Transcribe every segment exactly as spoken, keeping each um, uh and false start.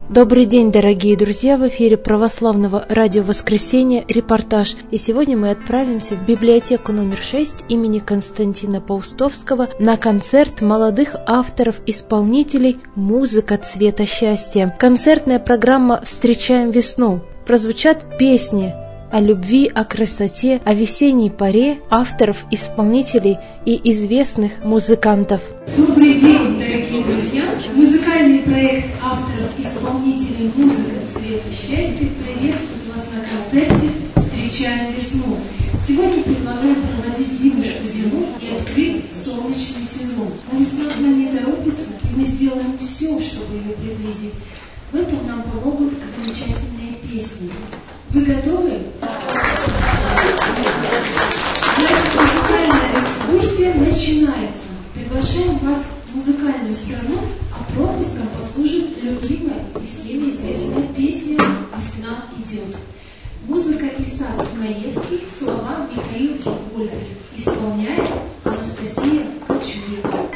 Добрый день, дорогие друзья! В эфире Православного радио «Воскресенье» репортаж. И сегодня мы отправимся в библиотеку номер шесть имени Константина Паустовского на концерт молодых авторов-исполнителей «Музыка цвета счастья». Концертная программа «Встречаем весну». Прозвучат песни о любви, о красоте, о весенней поре авторов, исполнителей и известных музыкантов. Добрый день, дорогие друзья! Музыкальный проект авторов-исполнителей «Музыка цвета счастья» приветствует вас на концерте «Встречаем весну». Сегодня предлагаю проводить зимушку зиму и открыть солнечный сезон. Но весна к нам не торопится, и мы сделаем все, чтобы ее приблизить. В этом нам помогут замечательные песни. Вы готовы? Значит, музыкальная экскурсия начинается. Приглашаем вас в музыкальную страну, а пропуском послужит любимая и всеми известная песня «Весна идет». Музыка Исаак Наевский, слова Михаил Воля. Исполняет Анастасия Кочурева.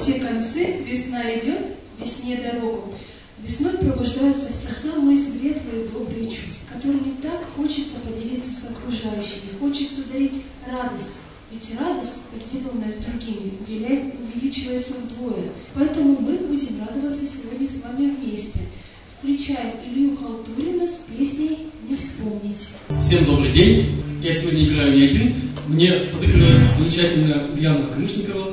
все концы, весна идет, весне дорогу. Весной пробуждаются все самые светлые и добрые чувства, которыми так хочется поделиться с окружающими, хочется дарить радость. Ведь радость, разделенная с другими, увеличивается вдвое. Поэтому мы будем радоваться сегодня с вами вместе. Встречаем Илью Халтурина с песней «Не вспомнить». Всем добрый день. Я сегодня играю не один. Мне подыгрывает замечательная Ульяна Крышникова.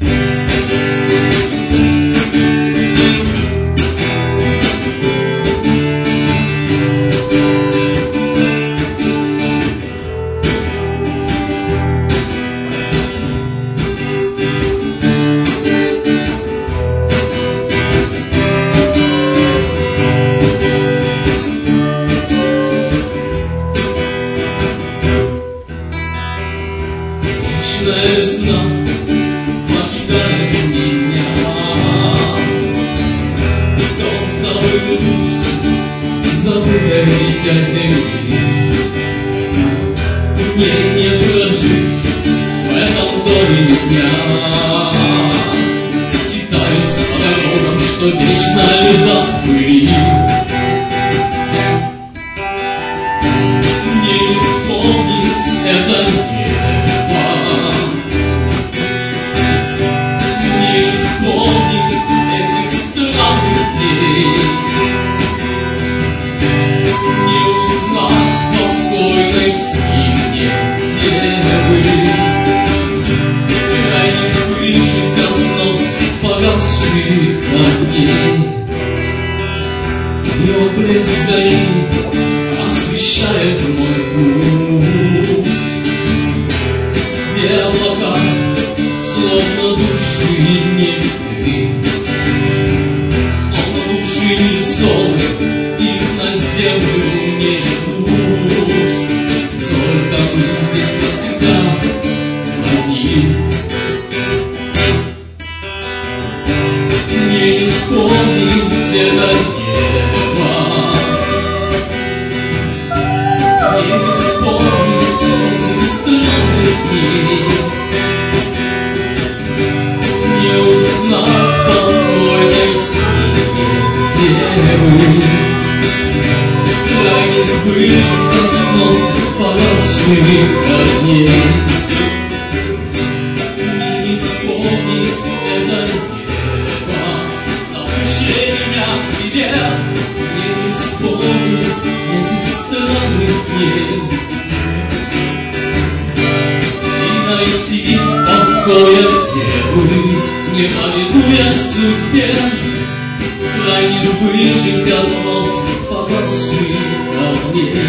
Весна покидает меня, дом забыт, забытое дитя земли. Мне не прожить в этом доме ни дня, скитаюсь по дорогам, что вечно лежат в пыли. Мне не вспомнить это небо, вспомнить этих странных дней, не узнать спокойной тихие девы, крайне сбывшихся снов погасших огней. И отблеск зари освещает мой путь, где облака словно души не видны, словно души не соны, их на землю не идут. Только мы здесь навсегда одни. Мне не вспомнить это небо, мне не вспомнить этих странных дней, не узнать спокойной синей девы, крайне сбывшихся снов погасших огней. Мне не вспомнить это небо, забывшее меня в себе, мне не вспомнить этих странных дней и найти покоя девы, не повинуя судьбе, крайне сбывшихся снов погасших огней,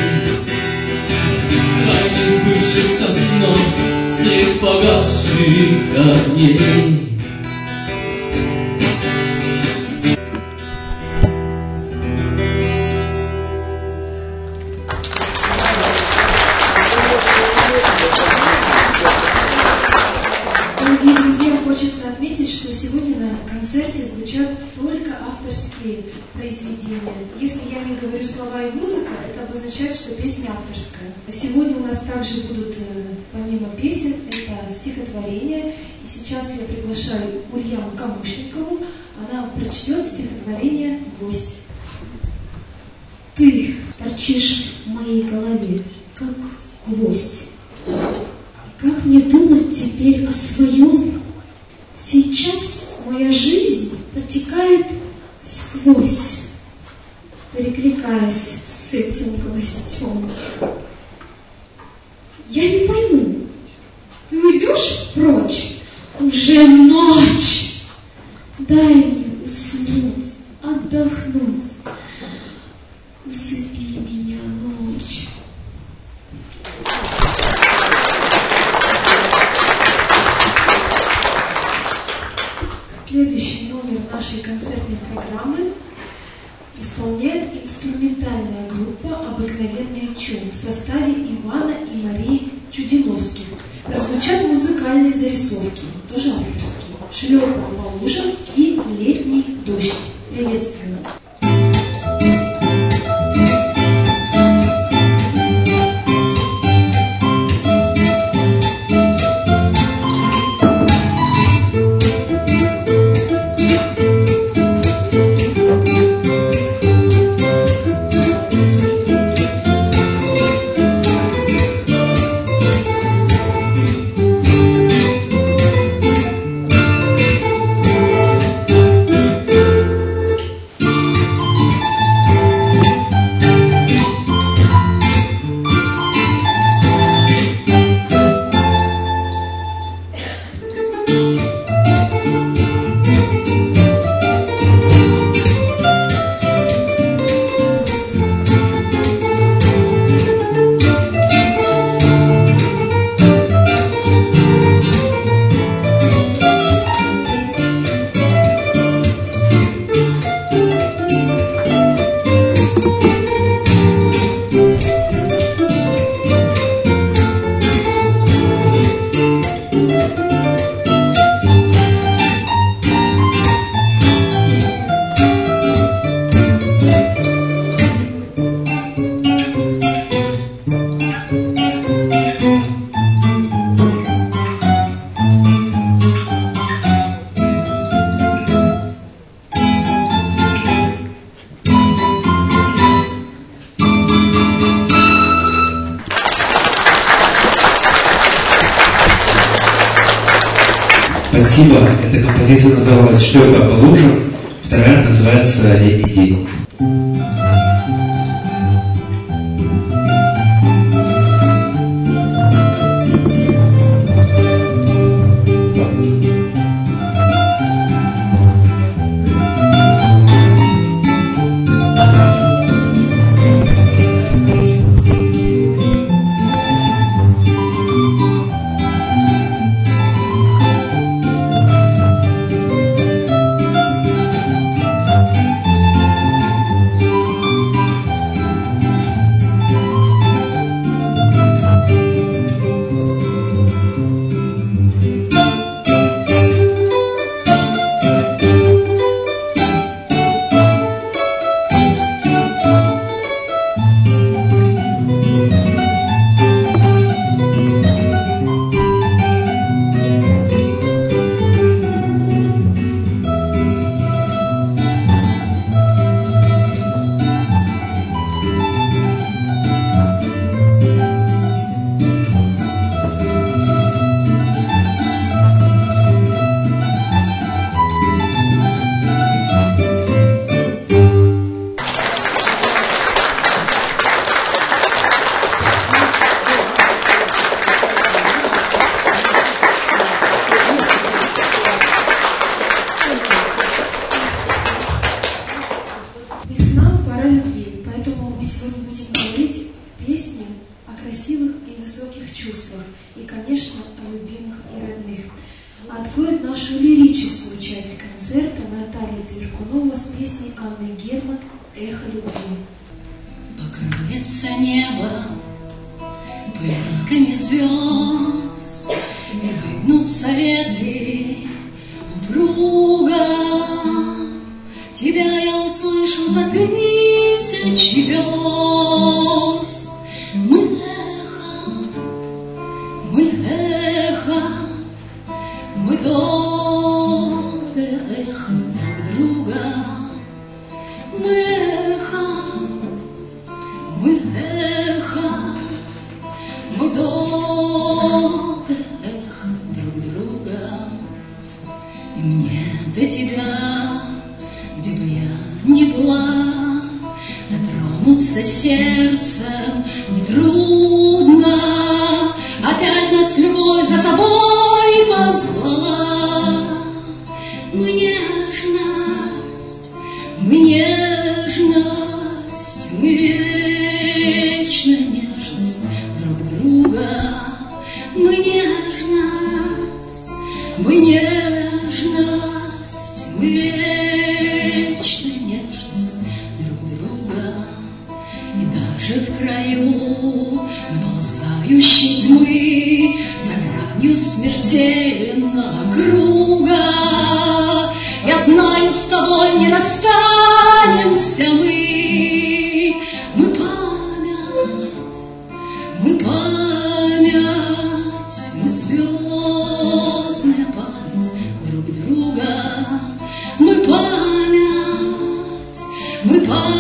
крайне сбывшихся снов средь погасших огней. Хочется отметить, что сегодня на концерте звучат только авторские произведения. Если я не говорю слова и музыка, это обозначает, что песня авторская. Сегодня у нас также будут, помимо песен, это стихотворения. И сейчас я приглашаю Ульяну Камушникову. Она прочтет стихотворение «Гвоздь». Ты торчишь в моей голове, как гвоздь. Как мне думать теперь о своем? Сейчас моя жизнь протекает сквозь, перекликаясь с этим гвоздем. Я не пойму, ты уйдешь прочь? Уже ночь. Дай мне уснуть, отдохнуть. Усыпи меня, ночь. Следующий номер нашей концертной программы исполняет инструментальная группа «Обыкновенный чум» в составе Ивана и Марии Чудиновских. Прозвучат музыкальные зарисовки, тоже авторские, «Шлепал по лужам» и «Летний дождь». Приветствую! Thank you. Спасибо. Эта композиция называлась «Шлепа по лужам», вторая называется «Летний день». Покроется небо пылинками звезд, и выгнутся ветви упруго. Тебя я услышу за тысячи верст. Мы эхо, мы эхо, мы долгое эхо друг друга. Мы эхо, мы эхо, мы долгое эхо друг друга. И мне до тебя, где бы я ни была, дотронуться сердцем нетрудно. Опять нас любовь за собой позвала. Мы нежность, мы нежность, мы вечная нежность друг друга. Мы нежность, мы нежность, мы вечная нежность друг друга. И даже в краю наползающей тьмы, за гранью смертельного круга, я знаю, с тобой не расстанемся мы. Мы память, мы память, мы звездная память друг друга. Мы память, мы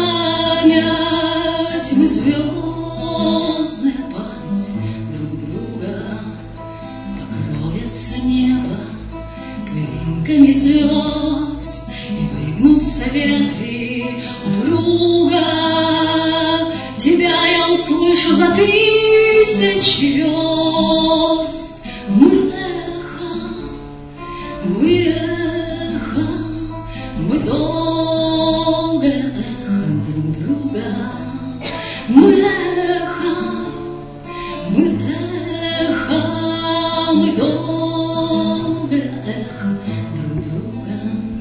память, мы звездная память друг друга. Покроется небо пылинками звезд, и выгнутся ветви упруго. Тебя я услышу за тысячи верст. Мы эхо, мы эхо, мы долгое эхо друг друга. Мы эхо, мы эхо, мы долгое эхо друг друга.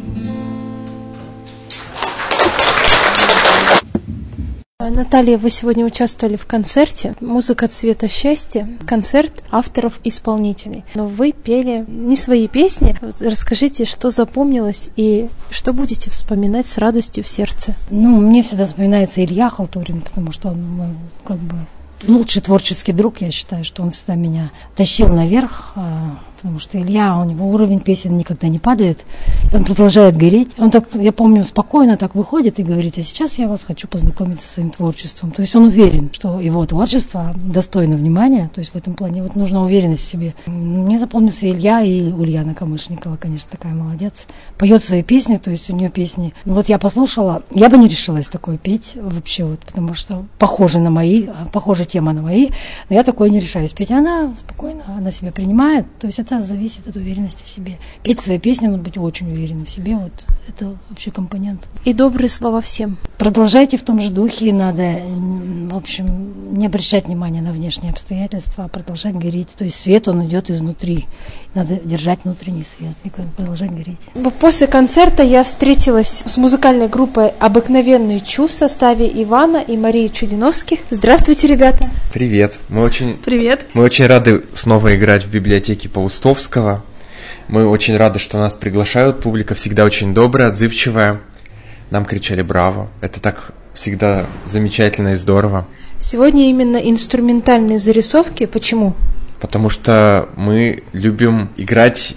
Наталья, вы сегодня участвовали в концерте «Музыка цвета счастья», концерт авторов-исполнителей. Но вы пели не свои песни. Расскажите, что запомнилось и что будете вспоминать с радостью в сердце? Ну, мне всегда вспоминается Илья Халтурин, потому что он мой, как бы, лучший творческий друг, я считаю, что он всегда меня тащил наверх, потому что Илья, у него уровень песен никогда не падает, и он продолжает гореть. Он так, я помню, спокойно так выходит и говорит: а сейчас я вас хочу познакомить со своим творчеством. То есть он уверен, что его творчество достойно внимания, то есть в этом плане вот нужна уверенность в себе. Мне запомнился Илья и Ульяна Камышникова, конечно, такая молодец. Поет свои песни, то есть у нее песни. Вот я послушала, я бы не решилась такое петь вообще, вот, потому что похоже на мои, похожа тема на мои, но я такое не решаюсь петь. Она спокойно, она себя принимает, то есть это зависит от уверенности в себе. Петь свои песни, надо быть очень уверенным в себе, вот это вообще компонент. И добрые слова всем. Продолжайте в том же духе, надо, в общем, не обращать внимания на внешние обстоятельства, а продолжать гореть. То есть свет, он идет изнутри. Надо держать внутренний свет и продолжать гореть. После концерта я встретилась с музыкальной группой «Обыкновенный Чу» в составе Ивана и Марии Чудиновских. Здравствуйте, ребята! Привет! Мы очень, Привет! Мы очень рады снова играть в библиотеке Паустовского. Мы очень рады, что нас приглашают. Публика всегда очень добрая, отзывчивая. Нам кричали «Браво!». Это так всегда замечательно и здорово. Сегодня именно инструментальные зарисовки. Почему? Потому что мы любим играть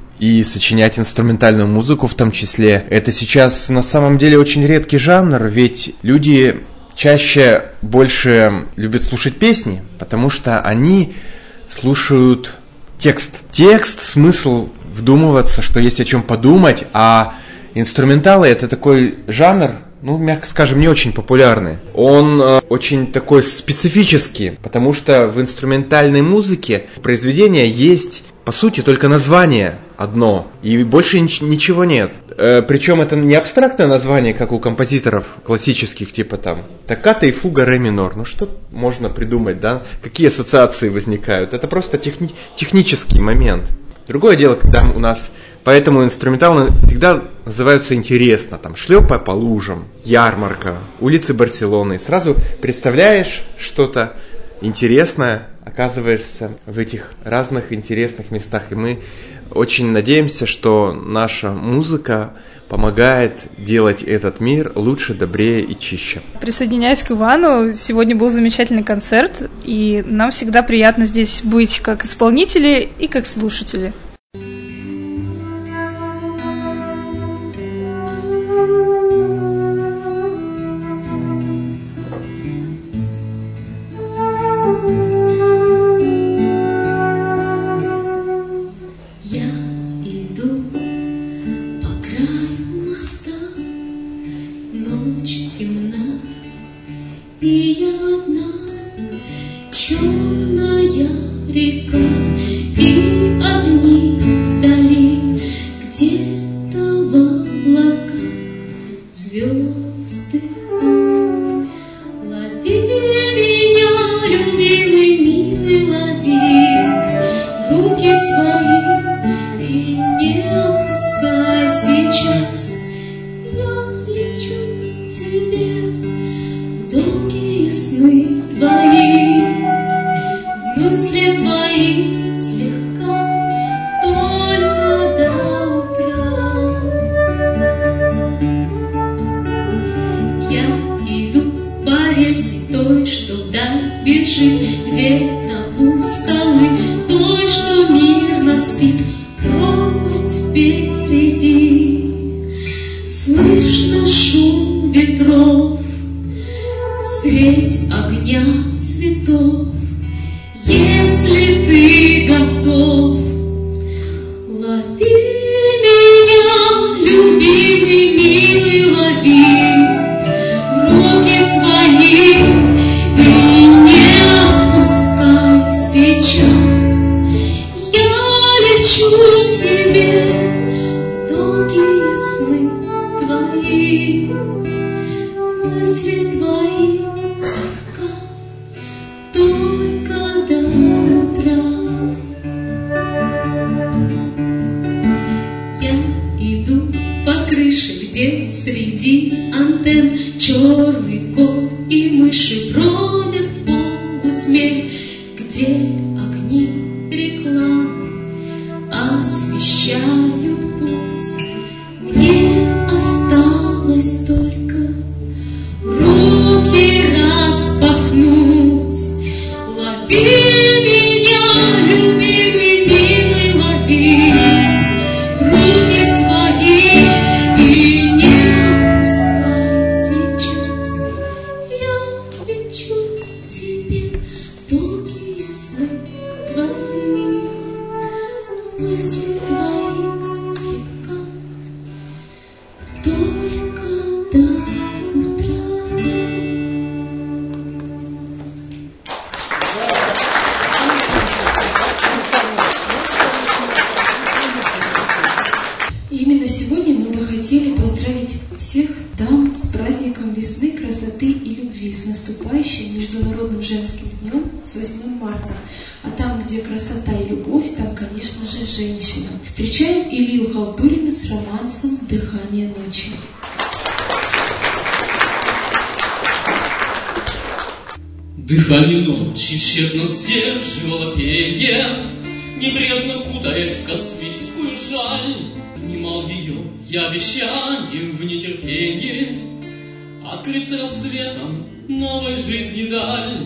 и сочинять инструментальную музыку в том числе. Это сейчас на самом деле очень редкий жанр, ведь люди чаще больше любят слушать песни, потому что они слушают текст. Текст, смысл вдумываться, что есть о чем подумать, а инструменталы — это такой жанр, ну, мягко скажем, не очень популярный. Он э, очень такой специфический, потому что в инструментальной музыке произведения есть, по сути, только название одно, и больше нич- ничего нет. Э, причем это не абстрактное название, как у композиторов классических, типа там токката и фуга ре минор. Ну, что можно придумать, да? Какие ассоциации возникают? Это просто техни- технический момент. Другое дело, когда у нас... Поэтому инструменталы всегда называются интересно. Там «Шлепая по лужам», «Ярмарка», «Улицы Барселоны». И сразу представляешь что-то интересное, оказываешься в этих разных интересных местах. И мы очень надеемся, что наша музыка помогает делать этот мир лучше, добрее и чище. Присоединяюсь к Ивану. Сегодня был замечательный концерт, и нам всегда приятно здесь быть как исполнители и как слушатели. Лови меня, любимый, милый, лови. Именно сегодня мы бы хотели поздравить всех дам с праздником весны, красоты и любви, с наступающим Международным женским днем с восьмым марта. А там, где красота и любовь, там, конечно же, женщина. Встречаем Илью Халтурина с романсом «Дыхание ночи». Дыхание ночи тщетно сдерживало пение, небрежно кутаясь в космическую шаль. Внимал ее я обещанием в нетерпении открыть с рассветом новой жизни даль,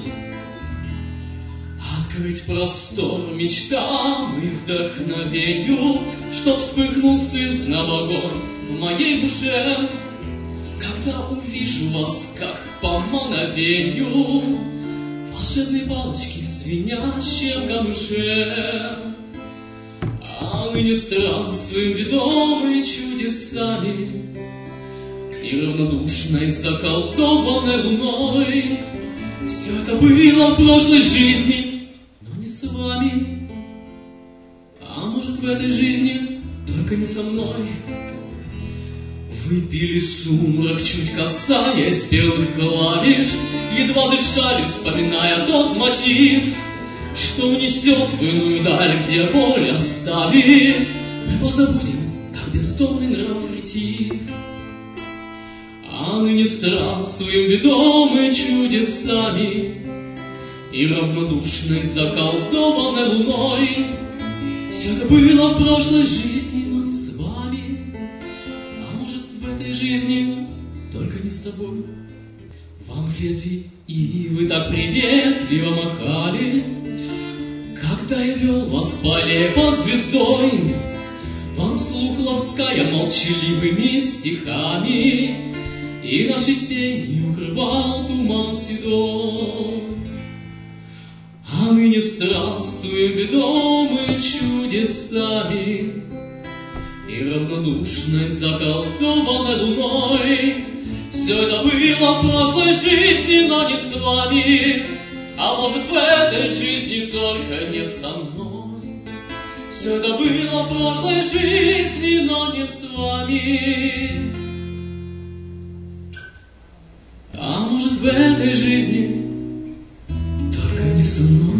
открыть простор мечтам и вдохновению, чтоб вспыхнул сызново огонь в моей душе, когда увижу вас, как по мановению волшебной палочки в звенящем камыше. А ныне странствуем, ведомые чудесами, и равнодушной заколдованной луной. Все это было в прошлой жизни, но не с вами. А может, в этой жизни, только не со мной. Вы пили сумрак, чуть касаясь белых клавиш, едва дышали, вспоминая тот мотив, что унесет в иную даль, где боль оставит. Мы позабудем, как бездонный нрав ретив. А ныне странствуем, ведомые чудесами и равнодушной заколдованной луной. Все это было в прошлой жизни, но не с вами. А может, в этой жизни, только не с тобой. Вам ветви ивы так приветливо махали, когда я вел вас по аллее под звездой. Вам слух лаская молчаливыми стихами, и наши тени укрывал туман седой. А ныне странствуем, ведомые чудесами и равнодушной заколдованной луной. Все это было в прошлой жизни, но не с вами. А может, в этой жизни, только не со мной. Все это было в прошлой жизни, но не с вами. А может, в этой жизни, только не со мной.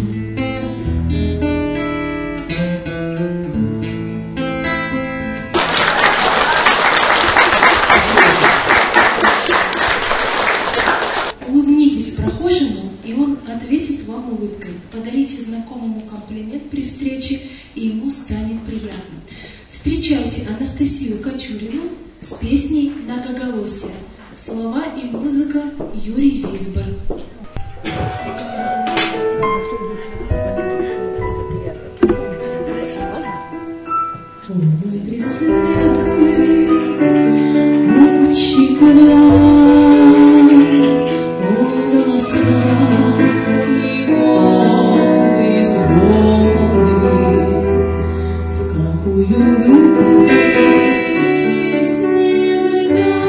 Улыбнитесь прохожему, и он ответит вам улыбкой. Подарите знакомому комплимент при встрече, и ему станет приятно. Встречайте Анастасию Кочурину с песней «Многоголосие». Слова и музыка Юрий Висбор.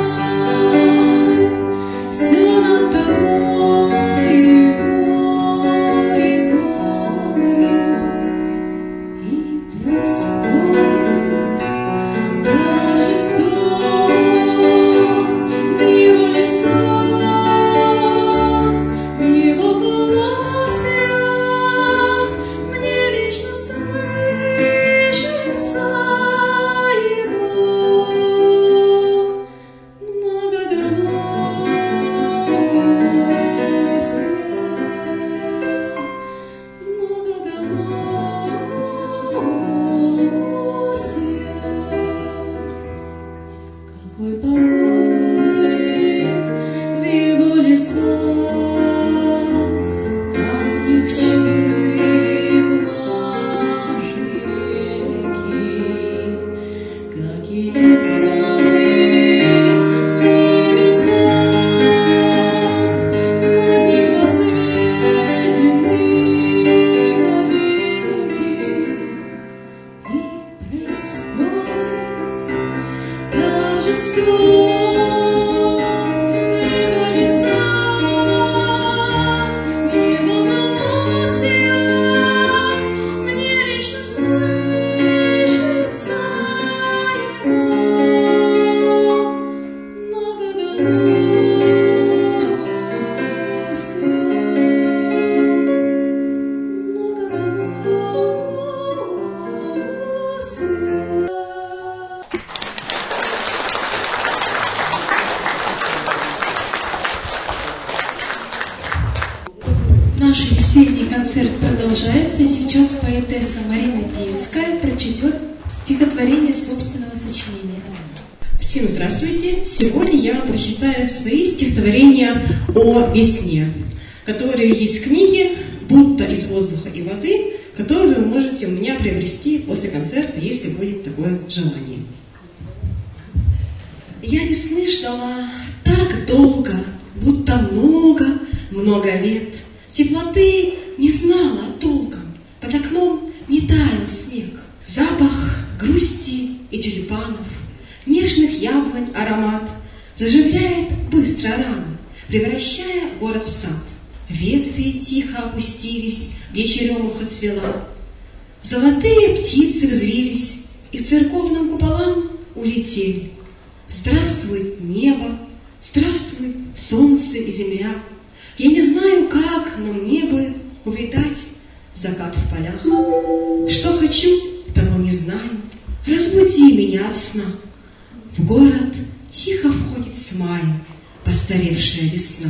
Все над тобой его. Осенний концерт продолжается, и сейчас поэтесса Марина Бельская прочтет стихотворение собственного сочинения. Всем здравствуйте! Сегодня я вам прочитаю свои стихотворения о весне, которые есть в книге «Будто из воздуха и воды», которую вы можете у меня приобрести после концерта, если будет такое желание. Я весны ждала так долго, будто много, много лет. Теплоты не знала толком, под окном не таял снег. Запах грусти и тюльпанов, нежных яблонь аромат заживляет быстро рано, превращая город в сад. Ветви тихо опустились, где черемуха цвела. Золотые птицы взвились и к церковным куполам улетели. Здравствуй, небо, здравствуй, солнце и земля. Я не знаю, как, но мне бы увидать закат в полях. Что хочу, того не знаю. Разбуди меня от сна. В город тихо входит с мая постаревшая весна.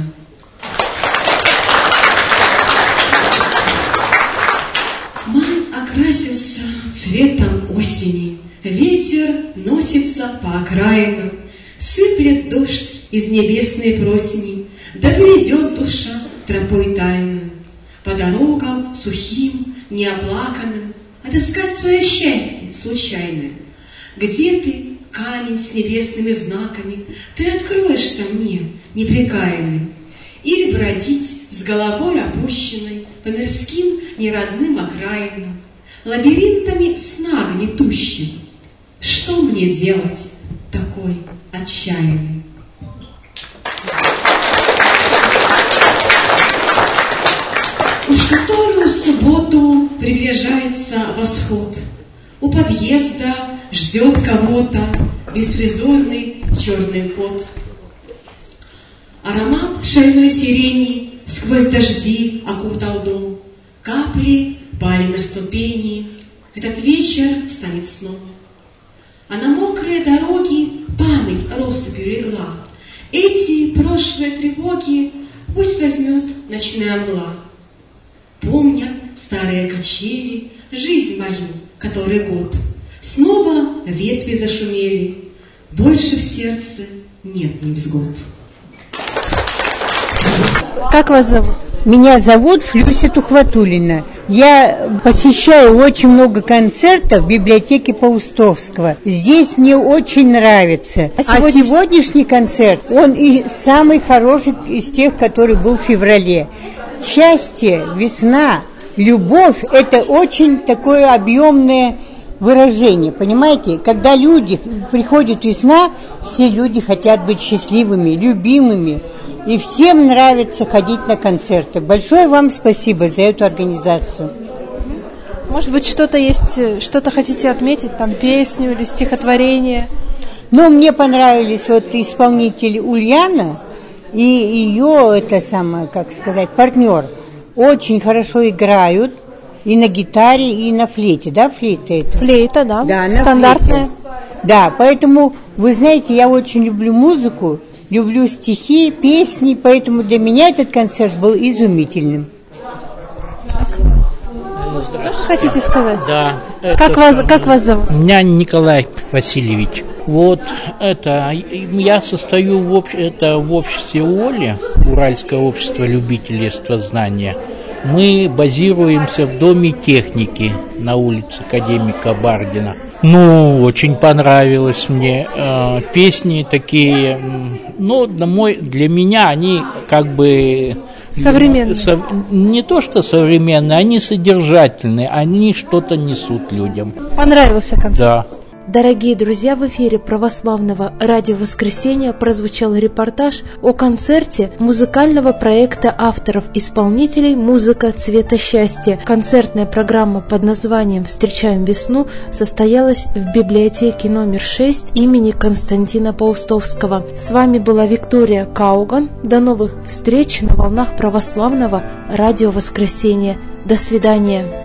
Май окрасился цветом осени. Ветер носится по окраинам, сыплет дождь из небесной просени, да грядет душа тропой тайную, по дорогам сухим, неоплаканным, отыскать свое счастье случайное. Где ты, камень с небесными знаками, ты откроешься мне, непрекаянный, или бродить с головой опущенной по мирским неродным окраинам, лабиринтами сна гнетущим. Что мне делать такой отчаянный? Уж которую субботу приближается восход. У подъезда ждет кого-то беспризорный черный кот. Аромат шальной сирени сквозь дожди окутал дом. Капли пали на ступени. Этот вечер станет сном. А на мокрые дороги память россыпью легла. Эти прошлые тревоги пусть возьмет ночная мгла. Помнят старые качели, жизнь мою, который год. Снова ветви зашумели, больше в сердце нет невзгод. Как вас зовут? Меня зовут Флюся Тухватуллина. Я посещаю очень много концертов в библиотеке Паустовского. Здесь мне очень нравится. А, сегодня... а сегодняшний концерт, он и самый хороший из тех, который был в феврале. Счастье, весна, любовь – это очень такое объемное выражение, понимаете? Когда люди, приходит весна, все люди хотят быть счастливыми, любимыми. И всем нравится ходить на концерты. Большое вам спасибо за эту организацию. Может быть, что-то есть, что-то хотите отметить, там, песню или стихотворение? Ну, мне понравились вот исполнители Ульяна и ее, это самое, как сказать, партнер. Очень хорошо играют и на гитаре, и на флейте. Да, флейта это? Флейта, да, да стандартная. Да, поэтому, вы знаете, я очень люблю музыку. Люблю стихи, песни, поэтому для меня этот концерт был изумительным. Спасибо. Что хотите сказать? Да. Как вас, как вас зовут? Меня Николай Васильевич. Вот это, я состою в, обще, это, в обществе ОЛИ, Уральское общество любителей естествознания. Мы базируемся в Доме техники на улице Академика Бардина. Ну, очень понравилось мне. Э, песни такие, ну, на мой, для меня они как бы... Современные. Со, не то, что современные, они содержательные, они что-то несут людям. Понравился концерт? Да. Дорогие друзья, в эфире православного радио «Воскресенье» прозвучал репортаж о концерте музыкального проекта авторов-исполнителей «Музыка цвета счастья». Концертная программа под названием «Встречаем весну» состоялась в библиотеке номер шесть имени Константина Паустовского. С вами была Виктория Кауган. До новых встреч на волнах православного радио «Воскресенье». До свидания.